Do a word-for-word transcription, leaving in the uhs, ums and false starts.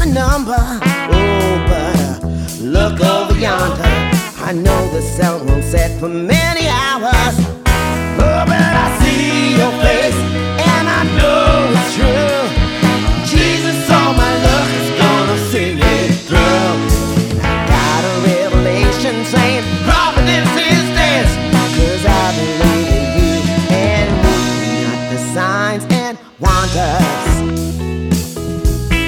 number. Oh, but uh, look over yonder. I know the sun won't set for many hours.